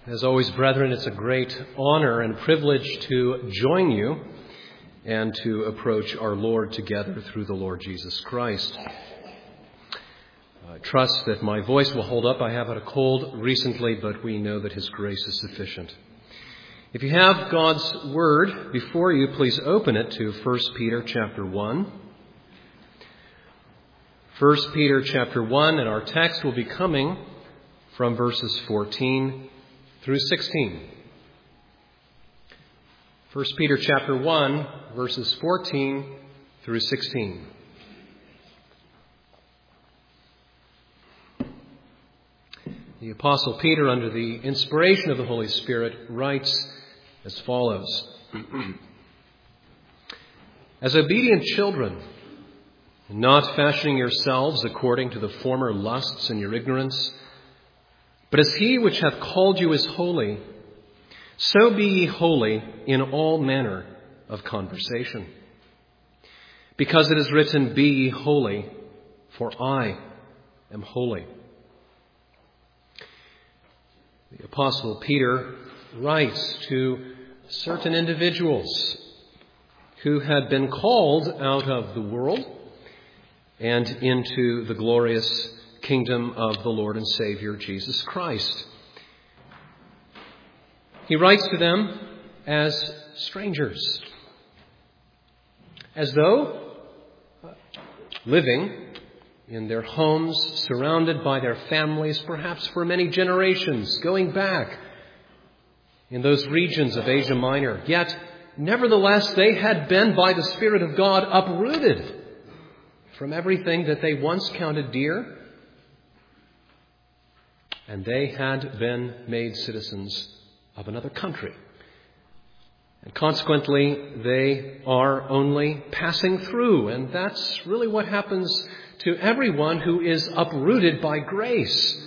As always, brethren, it's a great honor and privilege to join you and to approach our Lord together through the Lord Jesus Christ. I trust that my voice will hold up. I have had a cold recently, but we know that His grace is sufficient. If you have God's Word before you, please open it to 1 Peter chapter 1. 1 Peter chapter 1, and our text will be coming from verses 14 through 16. 1 Peter chapter 1, verses 14 through 16. The Apostle Peter, under the inspiration of the Holy Spirit, writes as follows. As obedient children, not fashioning yourselves according to the former lusts in your ignorance, but as He which hath called you is holy, so be ye holy in all manner of conversation. Because it is written, Be ye holy, for I am holy. The Apostle Peter writes to certain individuals who had been called out of the world and into the glorious kingdom of the Lord and Savior Jesus Christ. He writes to them as strangers, as though living in their homes, surrounded by their families, perhaps for many generations, going back in those regions of Asia Minor. Yet, nevertheless, they had been, by the Spirit of God, uprooted from everything that they once counted dear, and they had been made citizens of another country. And consequently, they are only passing through. And that's really what happens to everyone who is uprooted by grace.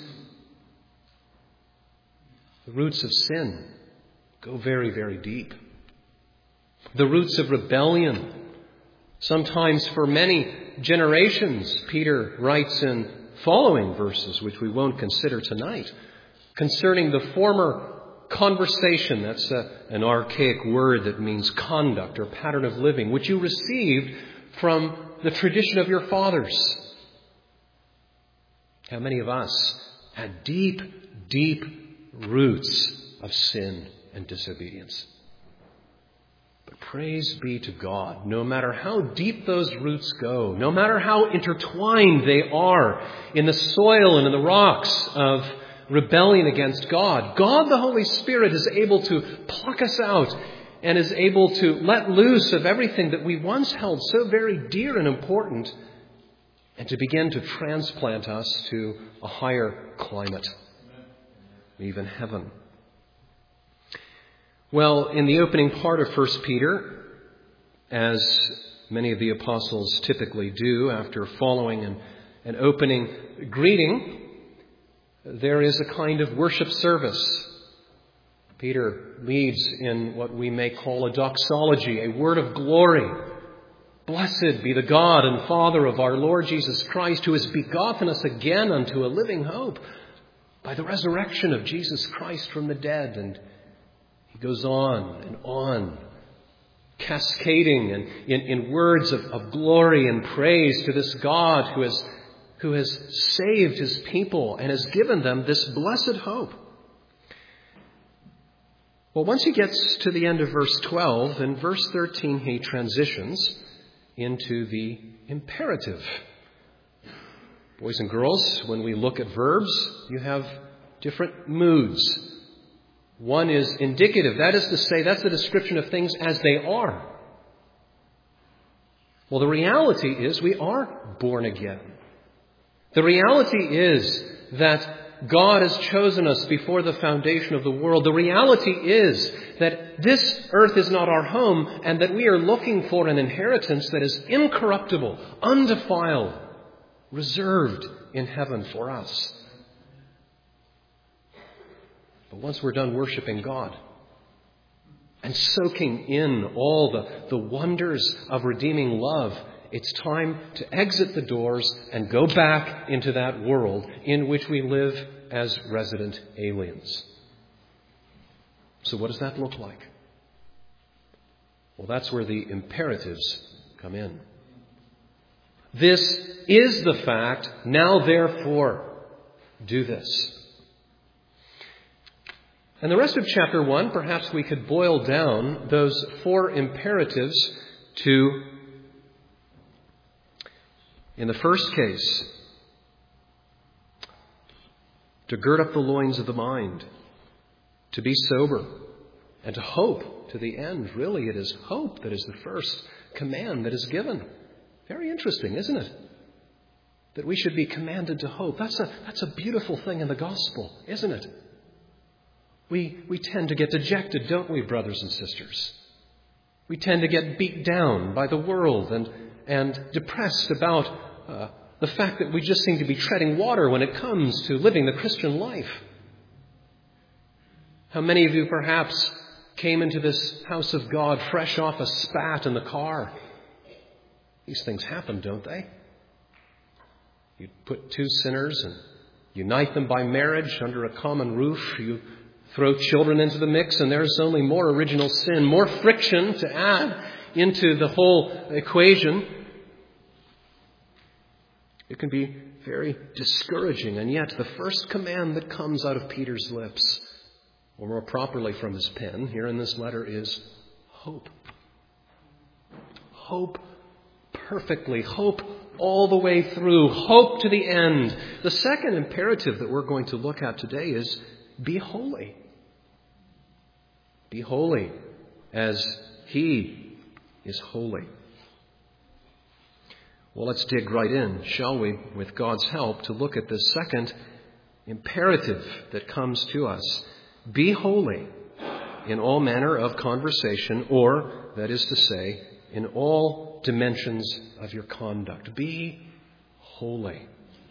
The roots of sin go very, very deep. The roots of rebellion, sometimes for many generations, Peter writes in following verses, which we won't consider tonight, concerning the former conversation, that's an archaic word that means conduct or pattern of living, which you received from the tradition of your fathers. How many of us had deep, deep roots of sin and disobedience? But praise be to God, no matter how deep those roots go, no matter how intertwined they are in the soil and in the rocks of rebellion against God, God the Holy Spirit is able to pluck us out and is able to let loose of everything that we once held so very dear and important, and to begin to transplant us to a higher climate, even heaven. Well, in the opening part of 1 Peter, as many of the apostles typically do after following an opening greeting, there is a kind of worship service. Peter leads in what we may call a doxology, a word of glory. Blessed be the God and Father of our Lord Jesus Christ, who has begotten us again unto a living hope by the resurrection of Jesus Christ from the dead. And he goes on, cascading in words of glory and praise to this God who has saved His people and has given them this blessed hope. Well, once he gets to the end of verse 12, in verse 13 he transitions into the imperative. Boys and girls, when we look at verbs, you have different moods. One is indicative. That is to say, that's the description of things as they are. Well, the reality is we are born again. The reality is that God has chosen us before the foundation of the world. The reality is that this earth is not our home and that we are looking for an inheritance that is incorruptible, undefiled, reserved in heaven for us. But once we're done worshiping God and soaking in all the wonders of redeeming love, it's time to exit the doors and go back into that world in which we live as resident aliens. So what does that look like? Well, that's where the imperatives come in. This is the fact. Now, therefore, do this. And the rest of chapter 1, perhaps we could boil down those 4 imperatives to, in the first case, to gird up the loins of the mind, to be sober, and to hope to the end. Really, it is hope that is the first command that is given. Very interesting, isn't it? That we should be commanded to hope. That's a beautiful thing in the gospel, isn't it? We tend to get dejected, don't we, brothers and sisters? We tend to get beat down by the world and depressed about the fact that we just seem to be treading water when it comes to living the Christian life. How many of you perhaps came into this house of God fresh off a spat in the car? These things happen, don't they? You put 2 sinners and unite them by marriage under a common roof. You throw children into the mix, and there's only more original sin, more friction to add into the whole equation. It can be very discouraging, and yet the first command that comes out of Peter's lips, or more properly from his pen here in this letter, is hope. Hope perfectly. Hope all the way through. Hope to the end. The second imperative that we're going to look at today is be holy. Be holy as He is holy. Well, let's dig right in, shall we, with God's help, to look at this second imperative that comes to us. Be holy in all manner of conversation, or, that is to say, in all dimensions of your conduct. Be holy.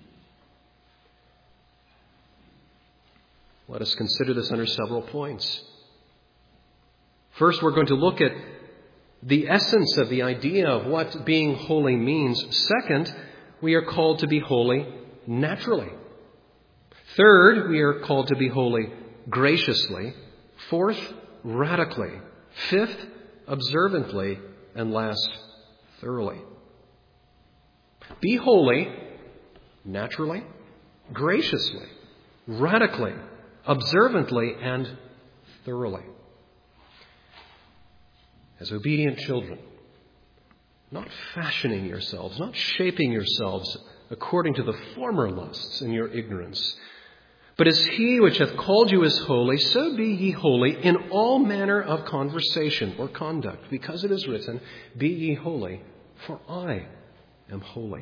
Let us consider this under several points. First, we're going to look at the essence of the idea of what being holy means. Second, we are called to be holy naturally. Third, we are called to be holy graciously. Fourth, radically. Fifth, observantly. And last, thoroughly. Be holy naturally, graciously, radically, observantly, and thoroughly. As obedient children, not fashioning yourselves, not shaping yourselves according to the former lusts in your ignorance, but as He which hath called you is holy, so be ye holy in all manner of conversation or conduct, because it is written, Be ye holy, for I am holy.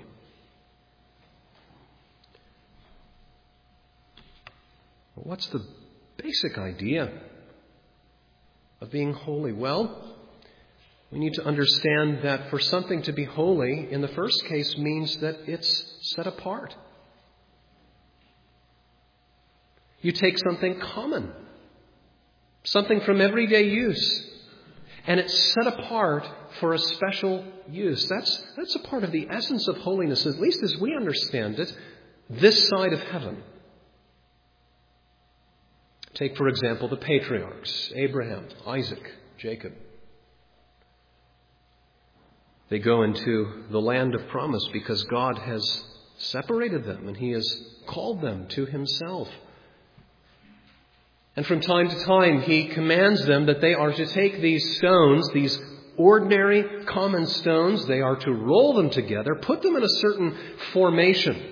What's the basic idea of being holy? Well, we need to understand that for something to be holy, in the first case, means that it's set apart. You take something common, something from everyday use, and it's set apart for a special use. That's a part of the essence of holiness, at least as we understand it, this side of heaven. Take, for example, the patriarchs, Abraham, Isaac, Jacob. They go into the land of promise because God has separated them and He has called them to Himself. And from time to time, He commands them that they are to take these stones, these ordinary common stones, they are to roll them together, put them in a certain formation.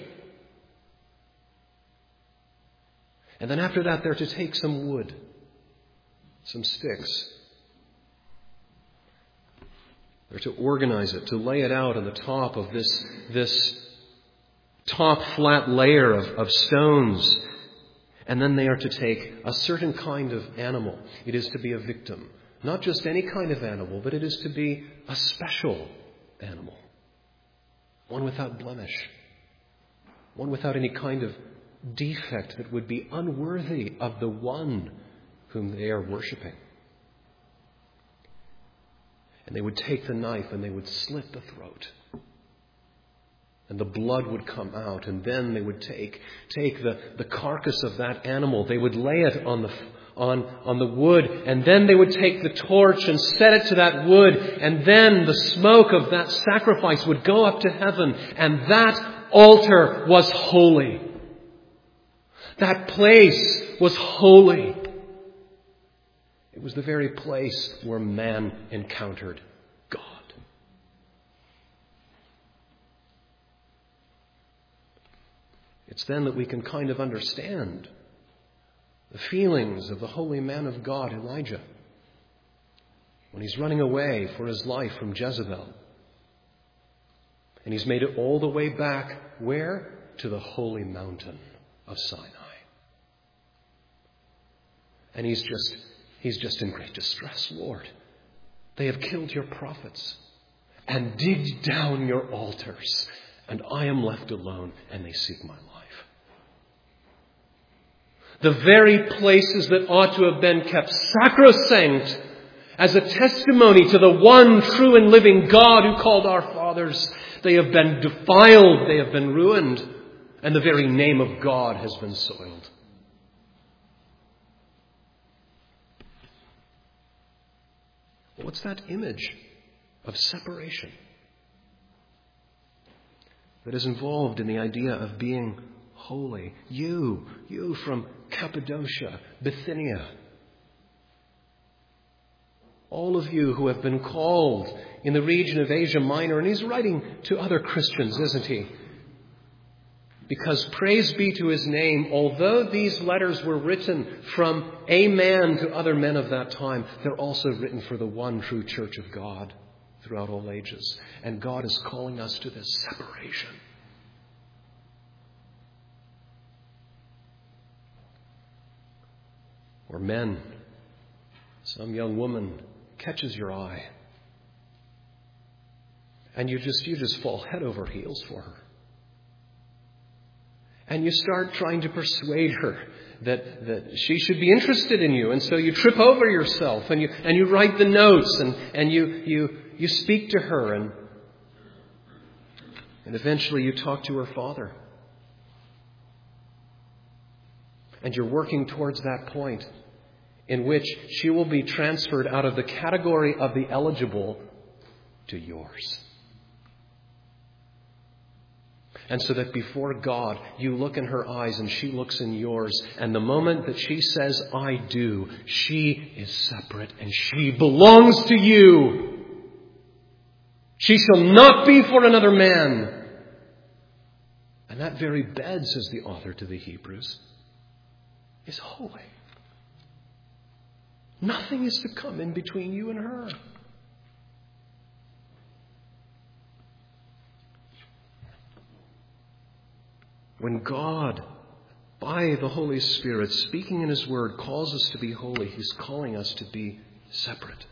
And then after that, they're to take some wood, some sticks. They're to organize it, to lay it out on the top of this top flat layer of stones. And then they are to take a certain kind of animal. It is to be a victim. Not just any kind of animal, but it is to be a special animal. One without blemish. One without any kind of defect that would be unworthy of the one whom they are worshiping. And they would take the knife and they would slit the throat. And the blood would come out, and then they would take the carcass of that animal. They would lay it on on the wood, and then they would take the torch and set it to that wood, and then the smoke of that sacrifice would go up to heaven, and that altar was holy. That place was holy. It was the very place where man encountered God. It's then that we can kind of understand the feelings of the holy man of God, Elijah, when he's running away for his life from Jezebel. And he's made it all the way back, where? To the holy mountain of Sinai. And he's just in great distress. Lord, they have killed your prophets and digged down your altars, and I am left alone, and they seek my life. The very places that ought to have been kept sacrosanct as a testimony to the one true and living God who called our fathers, they have been defiled, they have been ruined, and the very name of God has been soiled. What's that image of separation that is involved in the idea of being holy? You from Cappadocia, Bithynia, all of you who have been called in the region of Asia Minor, and he's writing to other Christians, isn't he? Because praise be to his name, although these letters were written from a man to other men of that time, they're also written for the one true church of God throughout all ages. And God is calling us to this separation. Or men, some young woman catches your eye, and you just fall head over heels for her. And you start trying to persuade her that she should be interested in you. And so you trip over yourself and you write the notes and you speak to her and eventually you talk to her father. And you're working towards that point in which she will be transferred out of the category of the eligible to yours. And so that before God, you look in her eyes and she looks in yours. And the moment that she says, I do, she is separate and she belongs to you. She shall not be for another man. And that very bed, says the author to the Hebrews, is holy. Nothing is to come in between you and her. When God, by the Holy Spirit, speaking in His Word, calls us to be holy, He's calling us to be separate.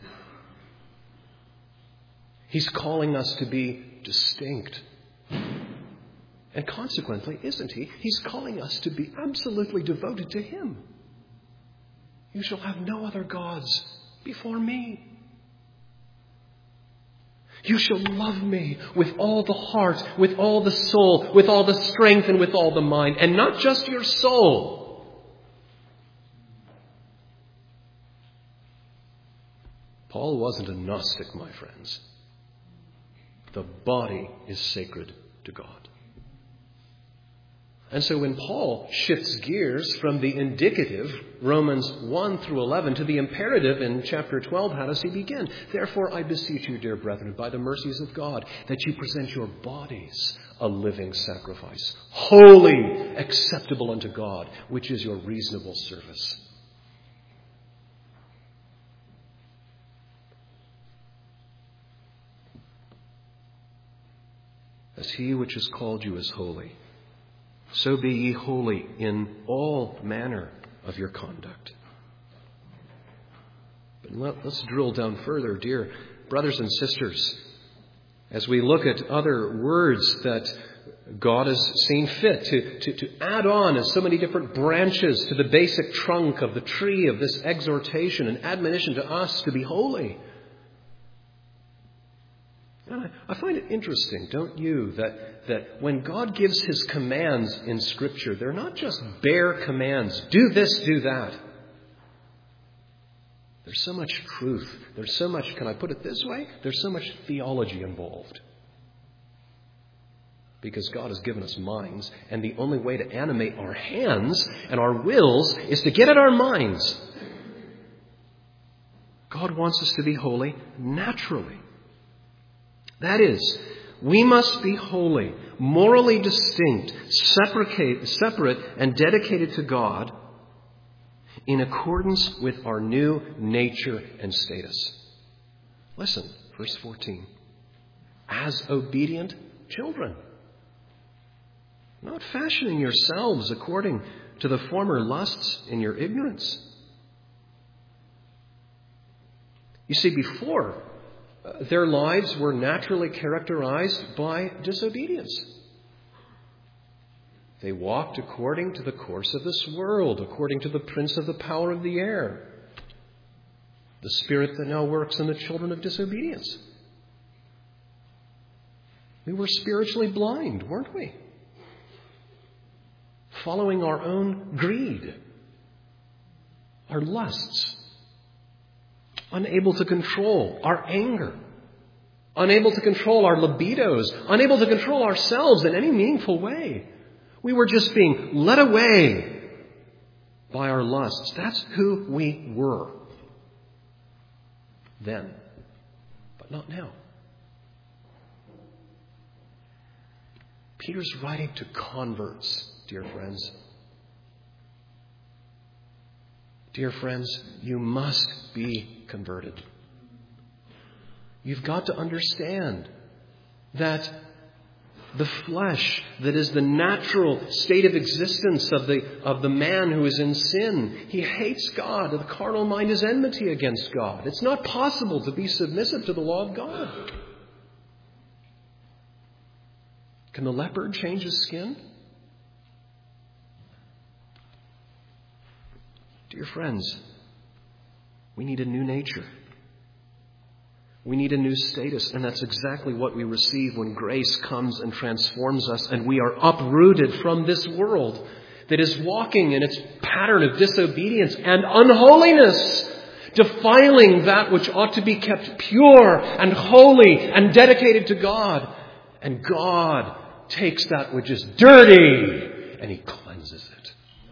He's calling us to be distinct. And consequently, isn't He? He's calling us to be absolutely devoted to Him. You shall have no other gods before me. You shall love me with all the heart, with all the soul, with all the strength, and with all the mind. And not just your soul. Paul wasn't a Gnostic, my friends. The body is sacred to God. And so when Paul shifts gears from the indicative, Romans 1 through 11, to the imperative in chapter 12, how does he begin? Therefore, I beseech you, dear brethren, by the mercies of God, that you present your bodies a living sacrifice, holy, acceptable unto God, which is your reasonable service. As he which has called you is holy, so be ye holy in all manner of your conduct. But let's drill down further, dear brothers and sisters, as we look at other words that God has seen fit to add on as so many different branches to the basic trunk of the tree of this exhortation and admonition to us to be holy. I find it interesting, don't you, that when God gives His commands in Scripture, they're not just bare commands. Do this, do that. There's so much truth. There's so much, can I put it this way? There's so much theology involved. Because God has given us minds, and the only way to animate our hands and our wills is to get at our minds. God wants us to be holy naturally. That is, we must be holy, morally distinct, separate and dedicated to God in accordance with our new nature and status. Listen, verse 14. As obedient children, not fashioning yourselves according to the former lusts in your ignorance. You see, before, their lives were naturally characterized by disobedience. They walked according to the course of this world, according to the prince of the power of the air, the spirit that now works in the children of disobedience. We were spiritually blind, weren't we? Following our own greed, our lusts, unable to control our anger, unable to control our libidos, unable to control ourselves in any meaningful way. We were just being led away by our lusts. That's who we were then, but not now. Peter's writing to converts, dear friends. Dear friends, you must be converted. You've got to understand that the flesh, that is the natural state of existence of the man who is in sin, he hates God. The carnal mind is enmity against God. It's not possible to be submissive to the law of God. Can the leopard change his skin? Dear friends, we need a new nature. We need a new status, and that's exactly what we receive when grace comes and transforms us, and we are uprooted from this world that is walking in its pattern of disobedience and unholiness, defiling that which ought to be kept pure and holy and dedicated to God. And God takes that which is dirty and He cleanses it.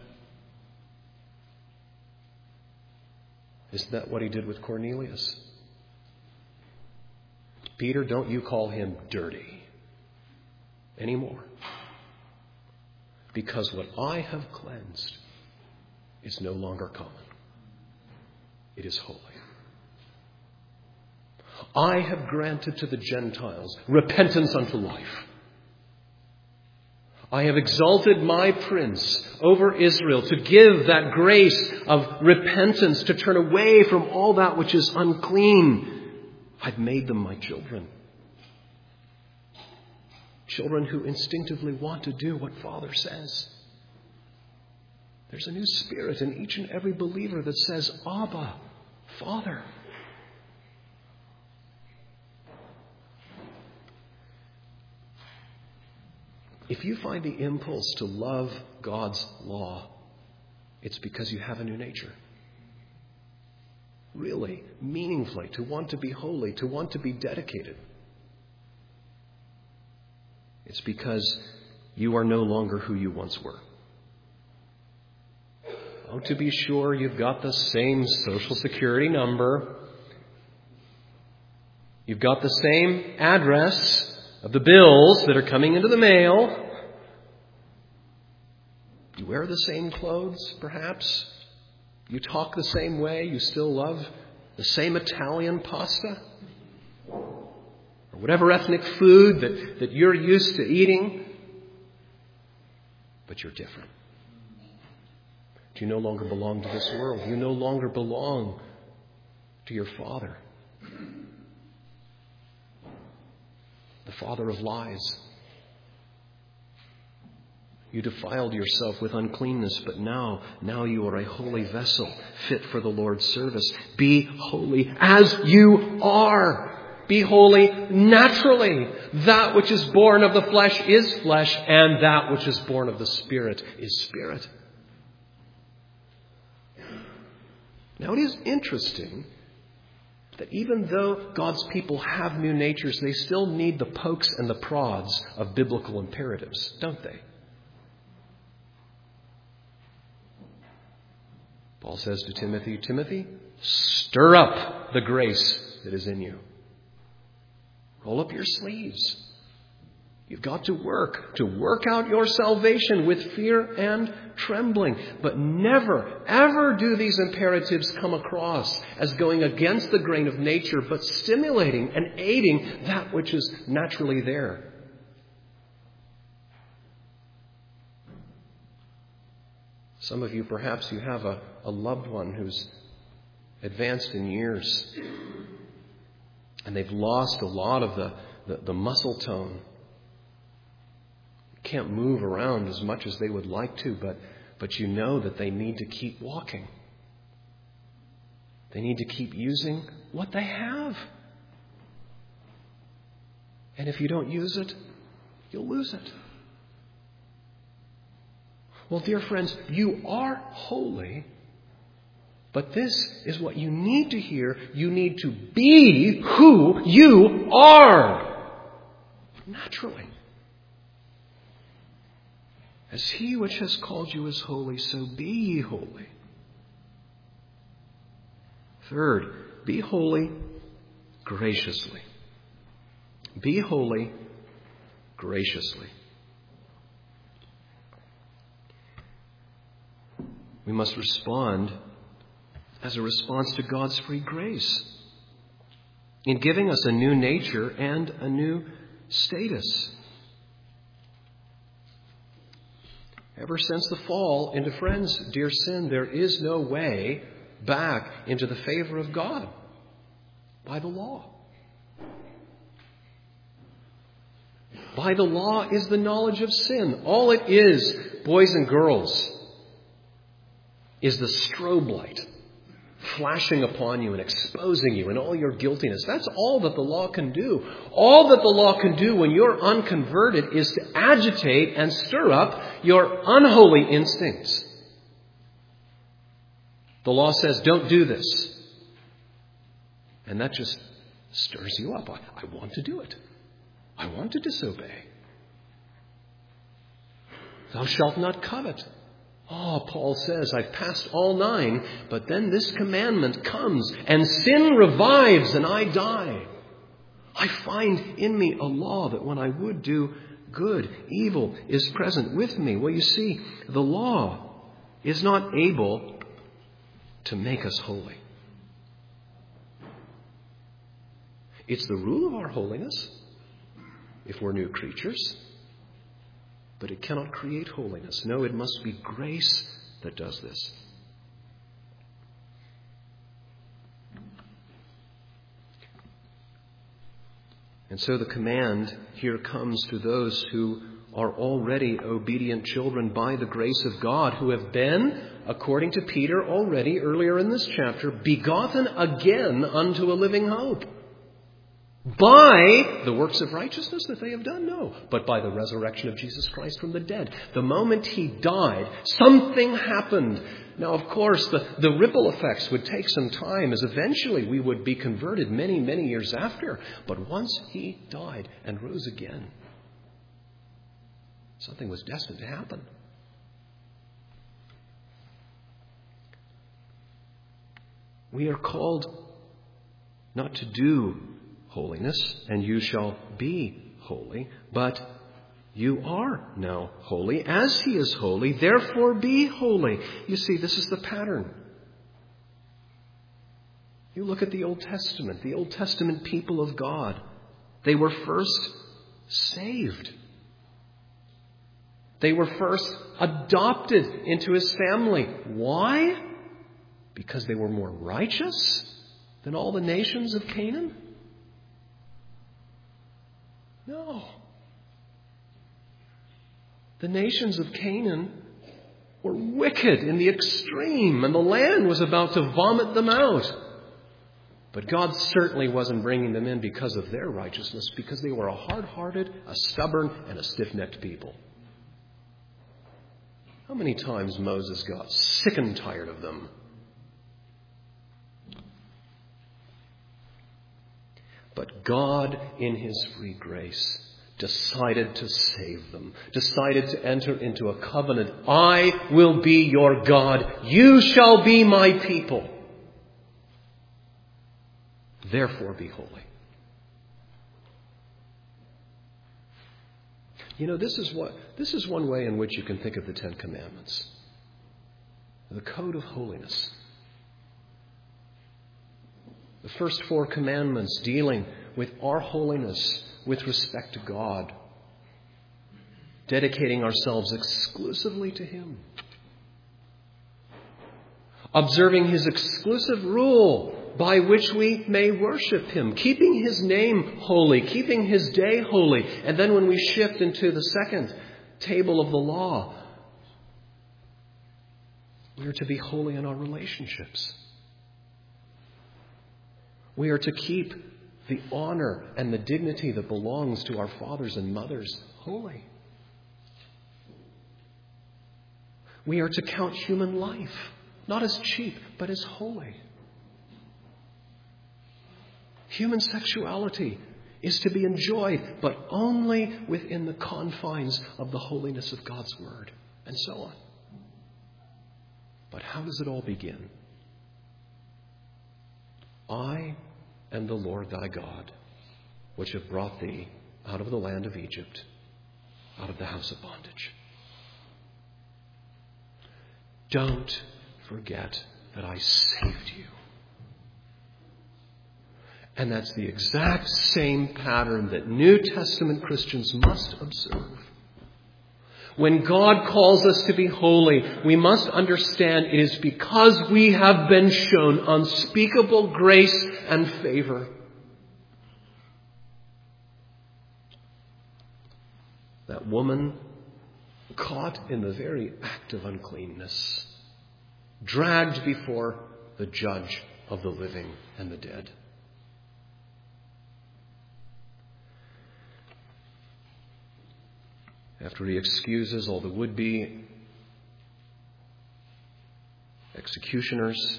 Isn't that what He did with Cornelius? Peter, don't you call him dirty anymore. Because what I have cleansed is no longer common. It is holy. I have granted to the Gentiles repentance unto life. I have exalted my prince over Israel to give that grace of repentance, to turn away from all that which is unclean. I've made them my children. Children who instinctively want to do what Father says. There's a new spirit in each and every believer that says, Abba, Father. If you find the impulse to love God's law, it's because you have a new nature. Really, meaningfully, to want to be holy, to want to be dedicated. It's because you are no longer who you once were. Oh, to be sure, you've got the same Social Security number. You've got the same address of the bills that are coming into the mail. You wear the same clothes, perhaps. You talk the same way. You still love the same Italian pasta. Or whatever ethnic food that you're used to eating. But you're different. You no longer belong to this world. You no longer belong to your father. The father of lies. You defiled yourself with uncleanness, but now you are a holy vessel, fit for the Lord's service. Be holy as you are. Be holy naturally. That which is born of the flesh is flesh, and that which is born of the Spirit is spirit. Now, it is interesting that even though God's people have new natures, they still need the pokes and the prods of biblical imperatives, don't they? Paul says to Timothy, Timothy, stir up the grace that is in you. Roll up your sleeves. You've got to work out your salvation with fear and trembling. But never, ever do these imperatives come across as going against the grain of nature, but stimulating and aiding that which is naturally there. Some of you, perhaps you have a loved one who's advanced in years, and they've lost a lot of the muscle tone. Can't move around as much as they would like to, but you know that they need to keep walking. They need to keep using what they have. And if you don't use it, you'll lose it. Well, dear friends, you are holy, but this is what you need to hear. You need to be who you are. Naturally. As he which has called you is holy, so be ye holy. Third, be holy graciously. Be holy graciously. We must respond as a response to God's free grace in giving us a new nature and a new status. Ever since the fall into friends, dear sin, there is no way back into the favor of God by the law. By the law is the knowledge of sin. All it is, boys and girls, is the strobe light flashing upon you and exposing you in all your guiltiness. That's all that the law can do. All that the law can do when you're unconverted is to agitate and stir up your unholy instincts. The law says, don't do this. And that just stirs you up. I want to do it. I want to disobey. Thou shalt not covet. Oh, Paul says, I've passed all 9, but then this commandment comes, and sin revives, and I die. I find in me a law that when I would do good, evil is present with me. Well, you see, the law is not able to make us holy. It's the rule of our holiness, if we're new creatures. But it cannot create holiness. No, it must be grace that does this. And so the command here comes to those who are already obedient children by the grace of God, who have been, according to Peter already earlier in this chapter, begotten again unto a living hope. By the works of righteousness that they have done? No. But by the resurrection of Jesus Christ from the dead. The moment he died, something happened. Now, of course, the ripple effects would take some time, as eventually we would be converted many, many years after. But once he died and rose again, something was destined to happen. We are called not to do holiness, and you shall be holy, but you are now holy as he is holy, therefore be holy. You see, this is the pattern. You look at the Old Testament people of God. They were first saved. They were first adopted into his family. Why? Because they were more righteous than all the nations of Canaan? No. The nations of Canaan were wicked in the extreme, and the land was about to vomit them out. But God certainly wasn't bringing them in because of their righteousness, because they were a hard-hearted, a stubborn, and a stiff-necked people. How many times Moses got sick and tired of them? But God, in his free grace, decided to save them, decided to enter into a covenant. I will be your God. You shall be my people. Therefore be holy. You know, this is one way in which you can think of the Ten Commandments. The code of holiness. The first 4 commandments dealing with our holiness with respect to God. Dedicating ourselves exclusively to him. Observing his exclusive rule by which we may worship him. Keeping his name holy. Keeping his day holy. And then when we shift into the second table of the law, we are to be holy in our relationships. We are to keep the honor and the dignity that belongs to our fathers and mothers holy. We are to count human life, not as cheap, but as holy. Human sexuality is to be enjoyed, but only within the confines of the holiness of God's Word, and so on. But how does it all begin? I am the Lord thy God, which have brought thee out of the land of Egypt, out of the house of bondage. Don't forget that I saved you. And that's the exact same pattern that New Testament Christians must observe. When God calls us to be holy, we must understand it is because we have been shown unspeakable grace and favor. That woman caught in the very act of uncleanness, dragged before the judge of the living and the dead. After he excuses all the would-be executioners,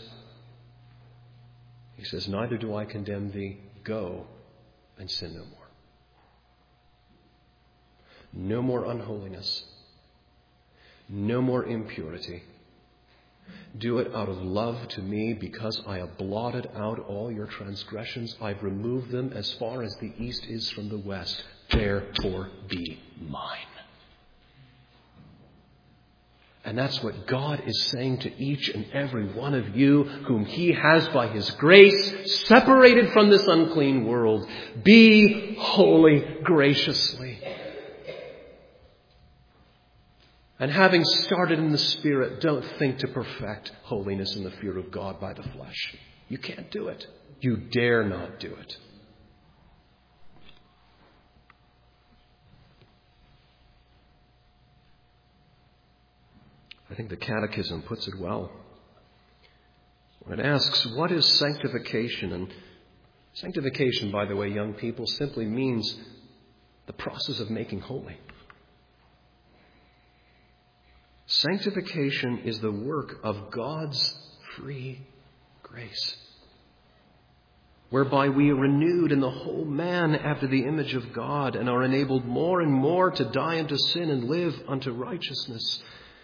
he says, neither do I condemn thee. Go and sin no more. No more unholiness. No more impurity. Do it out of love to me, because I have blotted out all your transgressions. I've removed them as far as the east is from the west. Therefore be mine. And that's what God is saying to each and every one of you whom he has by his grace separated from this unclean world. Be holy graciously. And having started in the Spirit, don't think to perfect holiness in the fear of God by the flesh. You can't do it. You dare not do it. I think the Catechism puts it well. When it asks, what is sanctification? And sanctification, by the way, young people, simply means the process of making holy. Sanctification is the work of God's free grace, whereby we are renewed in the whole man after the image of God and are enabled more and more to die unto sin and live unto righteousness.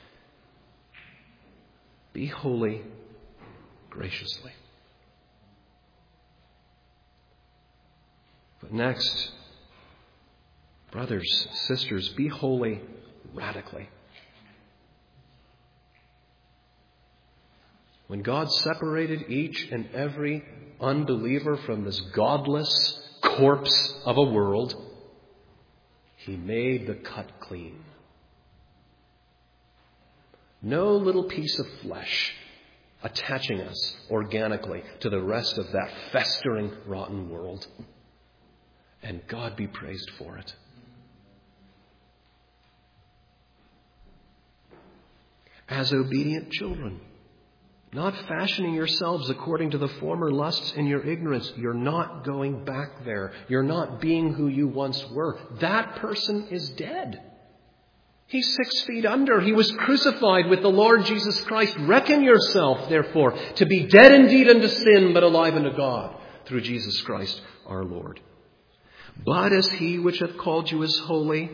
Be holy graciously. But next, brothers, sisters, be holy radically. When God separated each and every unbeliever from this godless corpse of a world, he made the cut clean. No little piece of flesh attaching us organically to the rest of that festering, rotten world. And God be praised for it. As obedient children, not fashioning yourselves according to the former lusts in your ignorance. You're not going back there. You're not being who you once were. That person is dead. He's 6 feet under. He was crucified with the Lord Jesus Christ. Reckon yourself, therefore, to be dead indeed unto sin, but alive unto God through Jesus Christ our Lord. But as he which hath called you is holy,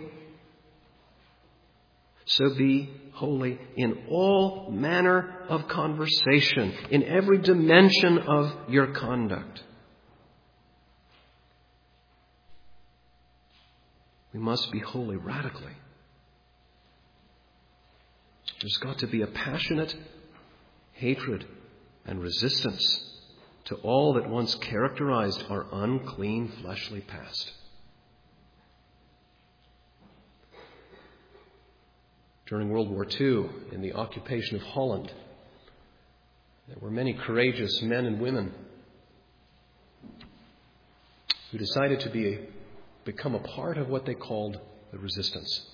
so be holy in all manner of conversation, in every dimension of your conduct. We must be holy radically. There's got to be a passionate hatred and resistance to all that once characterized our unclean fleshly past. During World War II, in the occupation of Holland, there were many courageous men and women who decided to become a part of what they called the resistance.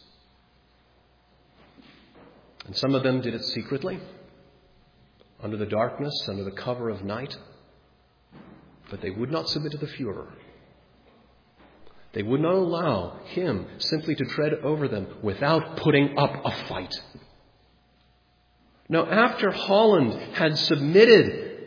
And some of them did it secretly, under the darkness, under the cover of night. But they would not submit to the Führer. They would not allow him simply to tread over them without putting up a fight. Now, after Holland had submitted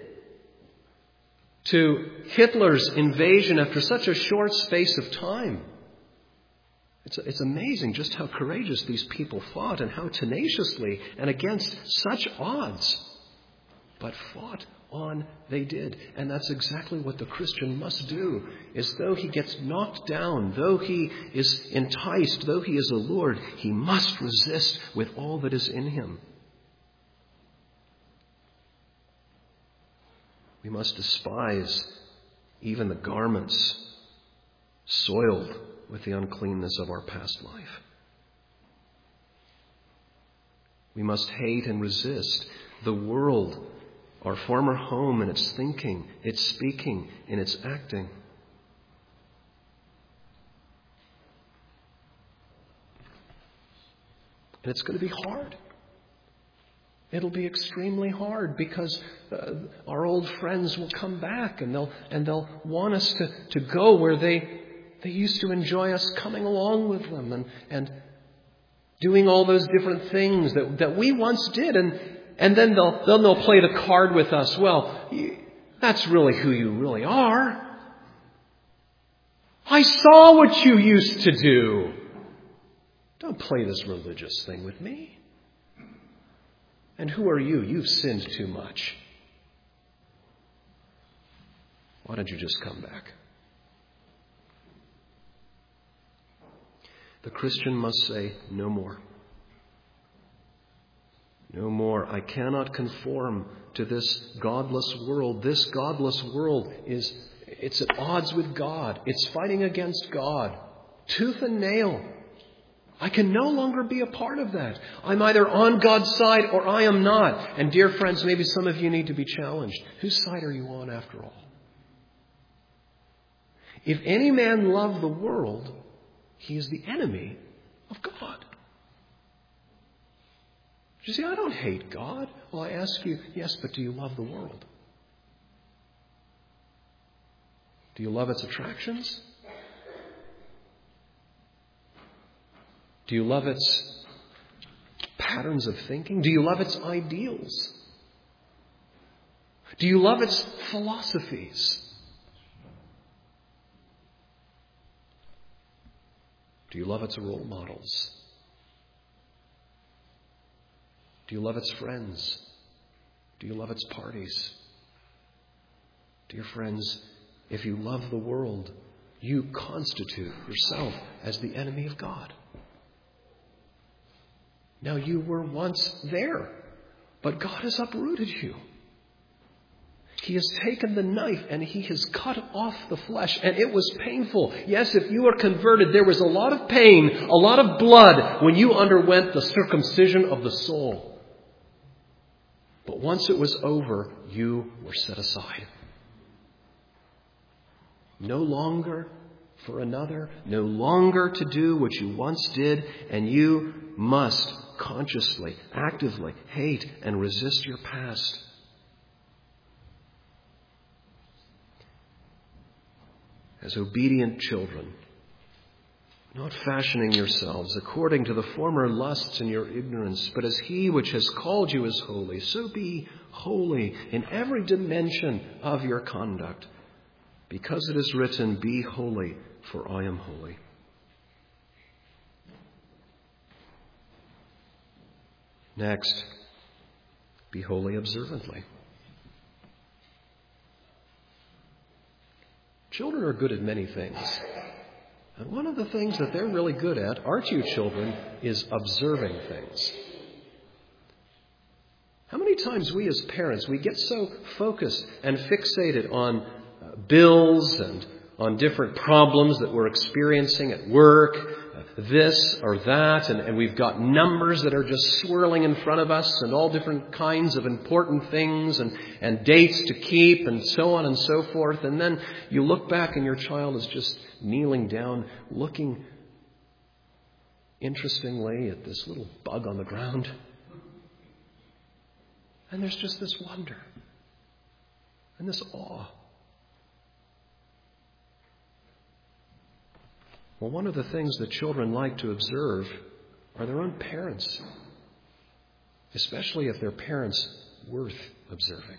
to Hitler's invasion after such a short space of time, it's amazing just how courageous these people fought and how tenaciously and against such odds. But fought on they did. And that's exactly what the Christian must do. Is though he gets knocked down, though he is enticed, though he is allured, he must resist with all that is in him. We must despise even the garments soiled with the uncleanness of our past life. We must hate and resist the world, our former home, in its thinking, its speaking, in its acting. And it's going to be hard. It'll be extremely hard because our old friends will come back and they'll want us to go where they used to enjoy us coming along with them and doing all those different things that we once did. And then they'll play the card with us. Well, that's really who you really are. I saw what you used to do. Don't play this religious thing with me. And who are you? You've sinned too much. Why don't you just come back? The Christian must say, no more. No more. I cannot conform to this godless world. This godless world it's at odds with God. It's fighting against God. Tooth and nail. I can no longer be a part of that. I'm either on God's side or I am not. And dear friends, maybe some of you need to be challenged. Whose side are you on after all? If any man love the world, he is the enemy of God. You see, I don't hate God. Well, I ask you, yes, but do you love the world? Do you love its attractions? Do you love its patterns of thinking? Do you love its ideals? Do you love its philosophies? Do you love its role models? Do you love its friends? Do you love its parties? Dear friends, if you love the world, you constitute yourself as the enemy of God. Now, you were once there, but God has uprooted you. He has taken the knife and He has cut off the flesh, and it was painful. Yes, if you were converted, there was a lot of pain, a lot of blood when you underwent the circumcision of the soul. But once it was over, you were set aside. No longer for another, no longer to do what you once did, and you must consciously, actively hate and resist your past. As obedient children, not fashioning yourselves according to the former lusts in your ignorance, but as He which has called you is holy, so be holy in every dimension of your conduct. Because it is written, "Be holy, for I am holy." Next, be holy observantly. Children are good at many things. And one of the things that they're really good at, aren't you children, is observing things. How many times we as parents, we get so focused and fixated on bills and on different problems that we're experiencing at work, this or that, and we've got numbers that are just swirling in front of us and all different kinds of important things and dates to keep and so on and so forth. And then you look back and your child is just kneeling down, looking interestingly at this little bug on the ground. And there's just this wonder and this awe. Well, one of the things that children like to observe are their own parents, especially if their parents worth observing.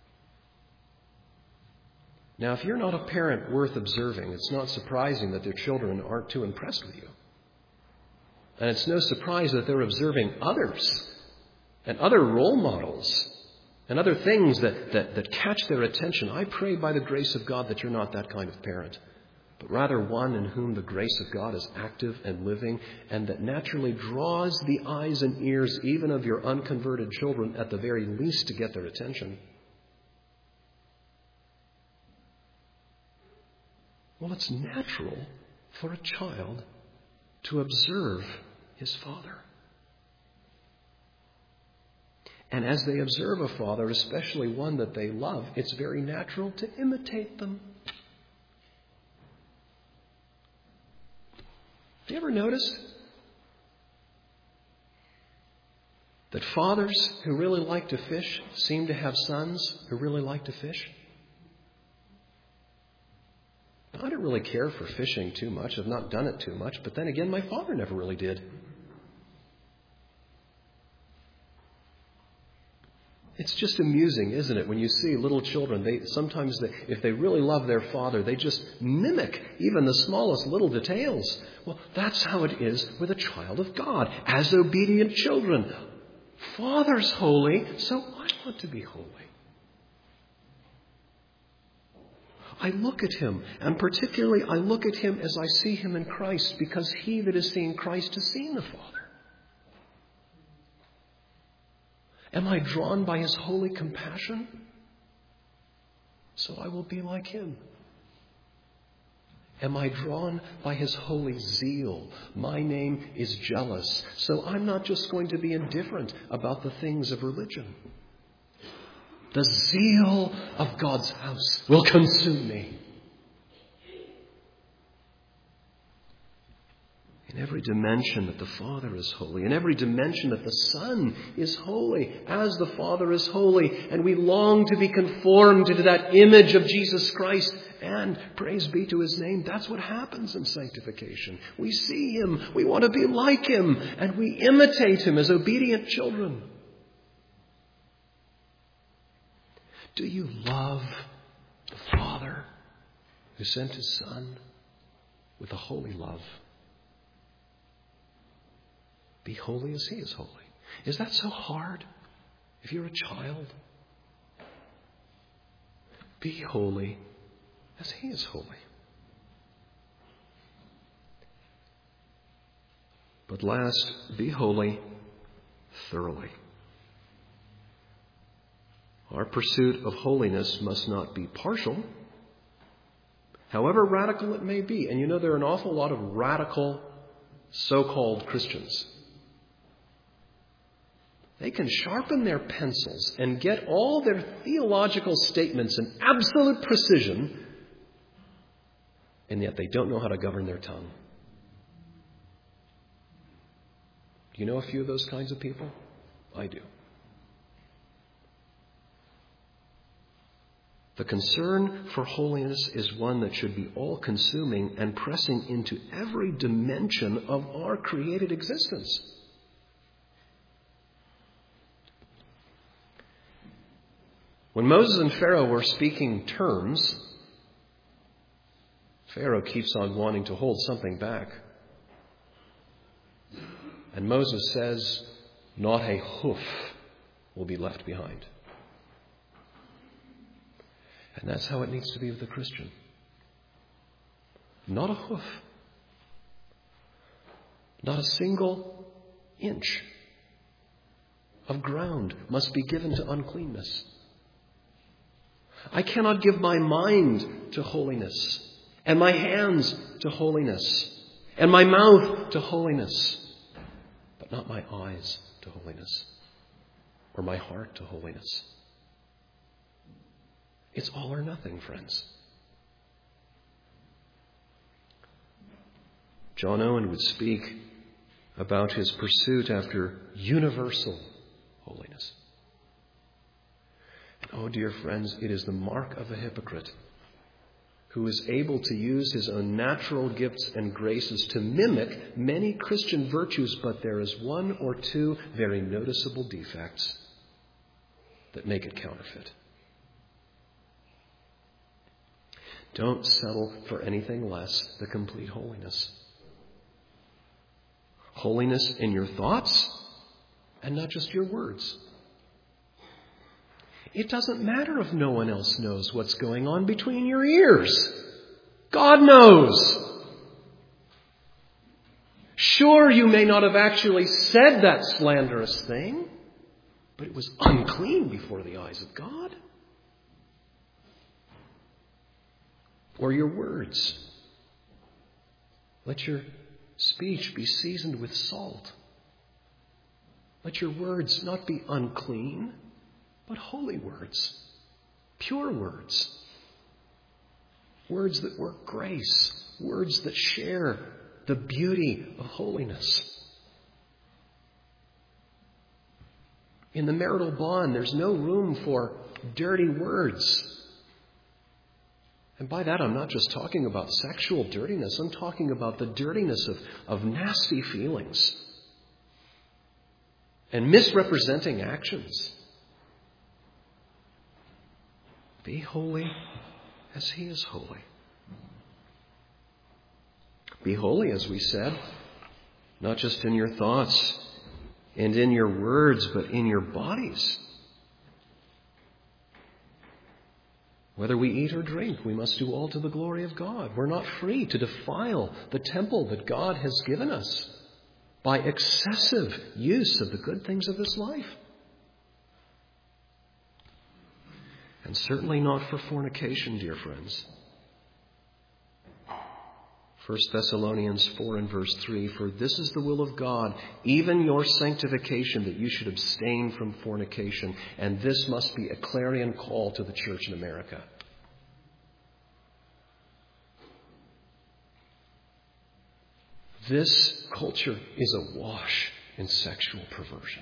Now, if you're not a parent worth observing, it's not surprising that their children aren't too impressed with you. And it's no surprise that they're observing others and other role models and other things that catch their attention. I pray by the grace of God that you're not that kind of parent, but rather one in whom the grace of God is active and living, and that naturally draws the eyes and ears even of your unconverted children at the very least to get their attention. Well, it's natural for a child to observe his father. And as they observe a father, especially one that they love, it's very natural to imitate them. Have you ever noticed that fathers who really like to fish seem to have sons who really like to fish? I don't really care for fishing too much. I've not done it too much. But then again, my father never really did. It's just amusing, isn't it, when you see little children, if they really love their father, they just mimic even the smallest little details. Well, that's how it is with a child of God, as obedient children. Father's holy, so I want to be holy. I look at him, and particularly I look at him as I see him in Christ, because he that has seen Christ has seen the Father. Am I drawn by his holy compassion? So I will be like him. Am I drawn by his holy zeal? My name is jealous, so I'm not just going to be indifferent about the things of religion. The zeal of God's house will consume me. In every dimension that the Father is holy, in every dimension that the Son is holy, as the Father is holy, and we long to be conformed to that image of Jesus Christ, and praise be to his name, that's what happens in sanctification. We see him, we want to be like him, and we imitate him as obedient children. Do you love the Father who sent his Son with a holy love? Be holy as he is holy. Is that so hard if you're a child? Be holy as he is holy. But last, be holy thoroughly. Our pursuit of holiness must not be partial, however radical it may be. And you know, there are an awful lot of radical so-called Christians. They can sharpen their pencils and get all their theological statements in absolute precision, and yet they don't know how to govern their tongue. Do you know a few of those kinds of people? I do. The concern for holiness is one that should be all-consuming and pressing into every dimension of our created existence. When Moses and Pharaoh were speaking terms, Pharaoh keeps on wanting to hold something back. And Moses says, not a hoof will be left behind. And that's how it needs to be with the Christian. Not a hoof. Not a single inch of ground must be given to uncleanness. I cannot give my mind to holiness, and my hands to holiness, and my mouth to holiness, but not my eyes to holiness, or my heart to holiness. It's all or nothing, friends. John Owen would speak about his pursuit after universal holiness. And oh, dear friends, it is the mark of a hypocrite who is able to use his own natural gifts and graces to mimic many Christian virtues, but there is one or two very noticeable defects that make it counterfeit. Don't settle for anything less than complete holiness. Holiness in your thoughts and not just your words. It doesn't matter if no one else knows what's going on between your ears. God knows. Sure, you may not have actually said that slanderous thing, but it was unclean before the eyes of God. Or your words. Let your speech be seasoned with salt. Let your words not be unclean, but holy words, pure words, words that work grace, words that share the beauty of holiness. In the marital bond, there's no room for dirty words. And by that, I'm not just talking about sexual dirtiness. I'm talking about the dirtiness of nasty feelings and misrepresenting actions. Be holy as He is holy. Be holy, as we said, not just in your thoughts and in your words, but in your bodies. Whether we eat or drink, we must do all to the glory of God. We're not free to defile the temple that God has given us by excessive use of the good things of this life. And certainly not for fornication, dear friends. 1 Thessalonians 4 and verse 3, for this is the will of God, even your sanctification, that you should abstain from fornication. And this must be a clarion call to the church in America. This culture is awash in sexual perversion.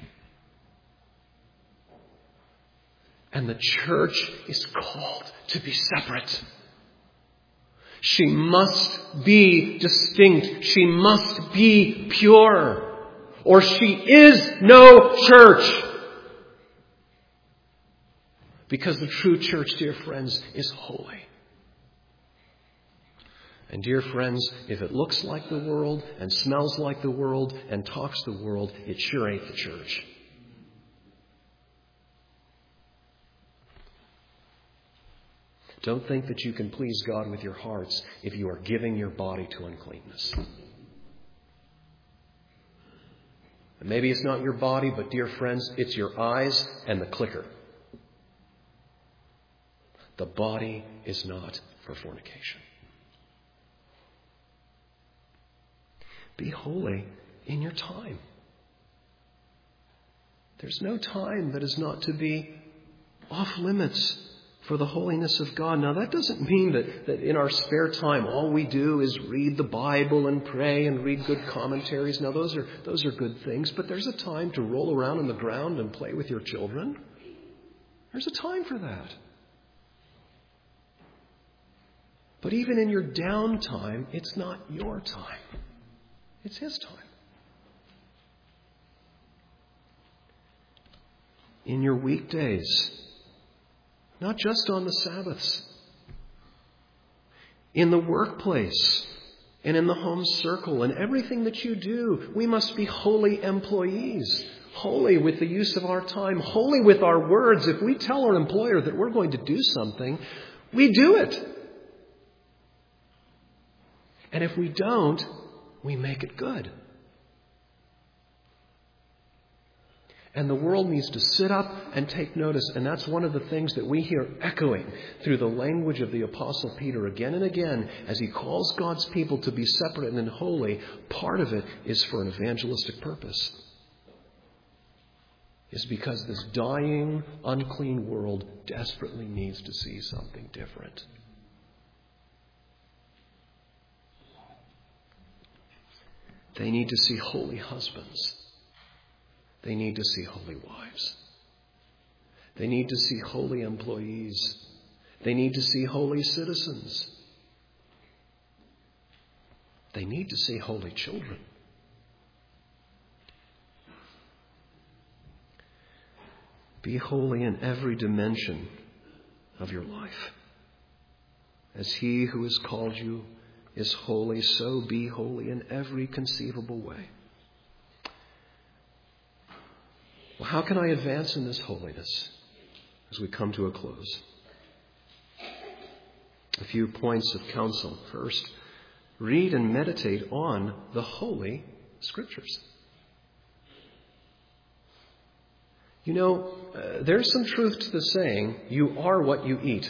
And the church is called to be separate. She must be distinct. She must be pure. Or she is no church. Because the true church, dear friends, is holy. And dear friends, if it looks like the world and smells like the world and talks the world, it sure ain't the church. Don't think that you can please God with your hearts if you are giving your body to uncleanness. And maybe it's not your body, but dear friends, it's your eyes and the clicker. The body is not for fornication. Be holy in your time. There's no time that is not to be off limits for the holiness of God. Now, that doesn't mean that in our spare time all we do is read the Bible and pray and read good commentaries. Now, those are good things, but there's a time to roll around on the ground and play with your children. There's a time for that. But even in your downtime, it's not your time. It's His time. In your weekdays, not just on the Sabbaths. In the workplace and in the home circle and everything that you do, we must be holy employees. Holy with the use of our time. Holy with our words. If we tell our employer that we're going to do something, we do it. And if we don't, we make it good. And the world needs to sit up and take notice. And that's one of the things that we hear echoing through the language of the Apostle Peter again and again as he calls God's people to be separate and holy. Part of it is for an evangelistic purpose. Is because this dying, unclean world desperately needs to see something different. They need to see holy husbands. They need to see holy wives. They need to see holy employees. They need to see holy citizens. They need to see holy children. Be holy in every dimension of your life. As He who has called you is holy, so be holy in every conceivable way. Well, how can I advance in this holiness as we come to a close? A few points of counsel. First, read and meditate on the Holy Scriptures. You know, there's some truth to the saying, you are what you eat.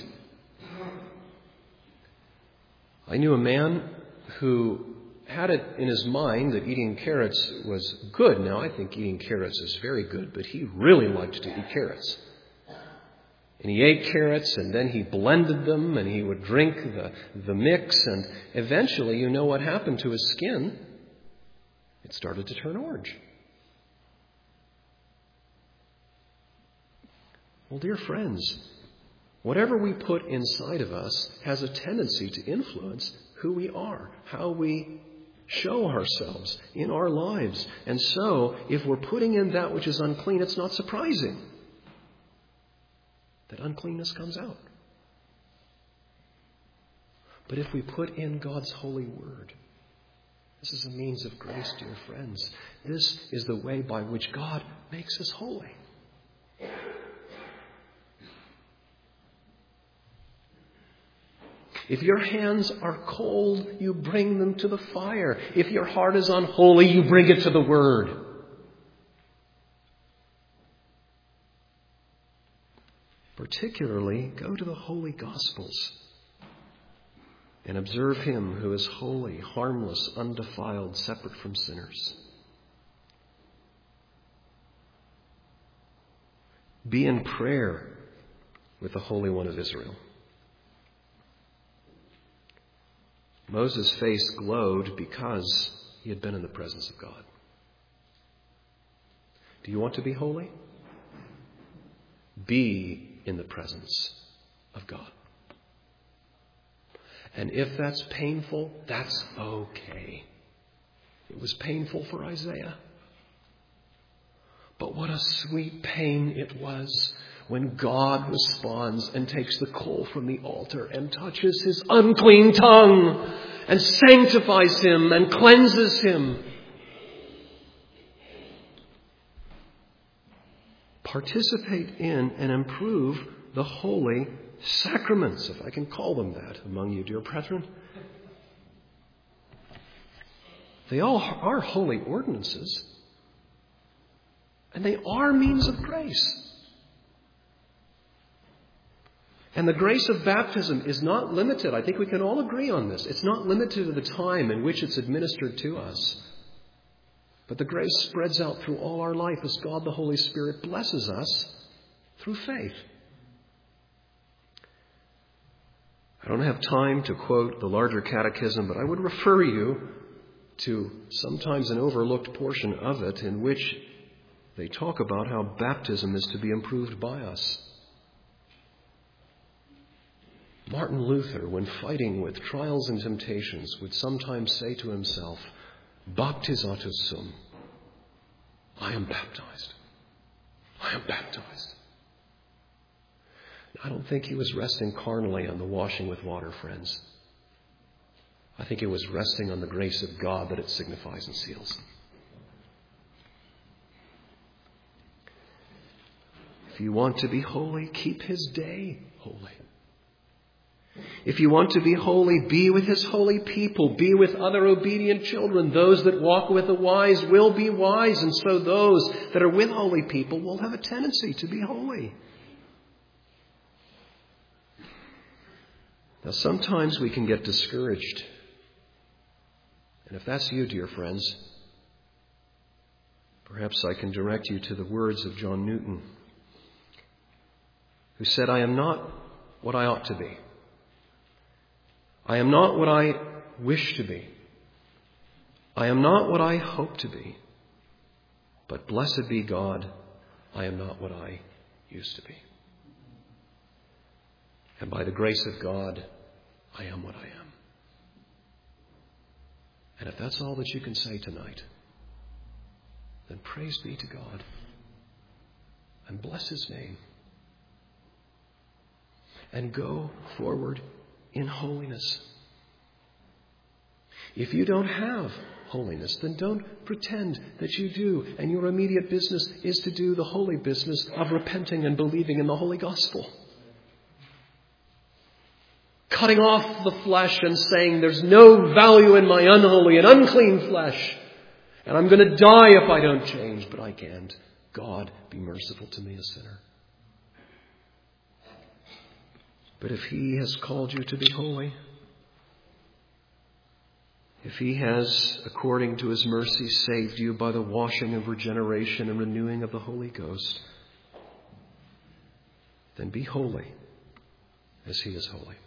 I knew a man who had it in his mind that eating carrots was good. Now, I think eating carrots is very good, but he really liked to eat carrots. And he ate carrots, and then he blended them, and he would drink the mix, and eventually, you know what happened to his skin? It started to turn orange. Well, dear friends, whatever we put inside of us has a tendency to influence who we are, how we show ourselves in our lives. And so, if we're putting in that which is unclean, it's not surprising that uncleanness comes out. But if we put in God's holy word, this is a means of grace, dear friends. This is the way by which God makes us holy. If your hands are cold, you bring them to the fire. If your heart is unholy, you bring it to the Word. Particularly, go to the Holy Gospels and observe Him who is holy, harmless, undefiled, separate from sinners. Be in prayer with the Holy One of Israel. Moses' face glowed because he had been in the presence of God. Do you want to be holy? Be in the presence of God. And if that's painful, that's okay. It was painful for Isaiah. But what a sweet pain it was when God responds and takes the coal from the altar and touches his unclean tongue and sanctifies him and cleanses him. Participate in and improve the holy sacraments, if I can call them that among you, dear brethren. They all are holy ordinances, and they are means of grace. And the grace of baptism is not limited. I think we can all agree on this. It's not limited to the time in which it's administered to us. But the grace spreads out through all our life as God the Holy Spirit blesses us through faith. I don't have time to quote the larger catechism, but I would refer you to sometimes an overlooked portion of it in which they talk about how baptism is to be improved by us. Martin Luther, when fighting with trials and temptations, would sometimes say to himself, "Baptizatus sum." I am baptized. I am baptized. I don't think he was resting carnally on the washing with water, friends. I think it was resting on the grace of God that it signifies and seals. If you want to be holy, keep His day holy. If you want to be holy, be with His holy people. Be with other obedient children. Those that walk with the wise will be wise. And so those that are with holy people will have a tendency to be holy. Now, sometimes we can get discouraged. And if that's you, dear friends, perhaps I can direct you to the words of John Newton, who said, "I am not what I ought to be. I am not what I wish to be. I am not what I hope to be. But blessed be God, I am not what I used to be. And by the grace of God, I am what I am." And if that's all that you can say tonight, then praise be to God and bless His name. And go forward in holiness. If you don't have holiness, then don't pretend that you do. And your immediate business is to do the holy business of repenting and believing in the holy gospel. Cutting off the flesh and saying, there's no value in my unholy and unclean flesh. And I'm going to die if I don't change, but I can't. God, be merciful to me, a sinner. But if He has called you to be holy, if He has, according to His mercy, saved you by the washing of regeneration and renewing of the Holy Ghost, then be holy as He is holy.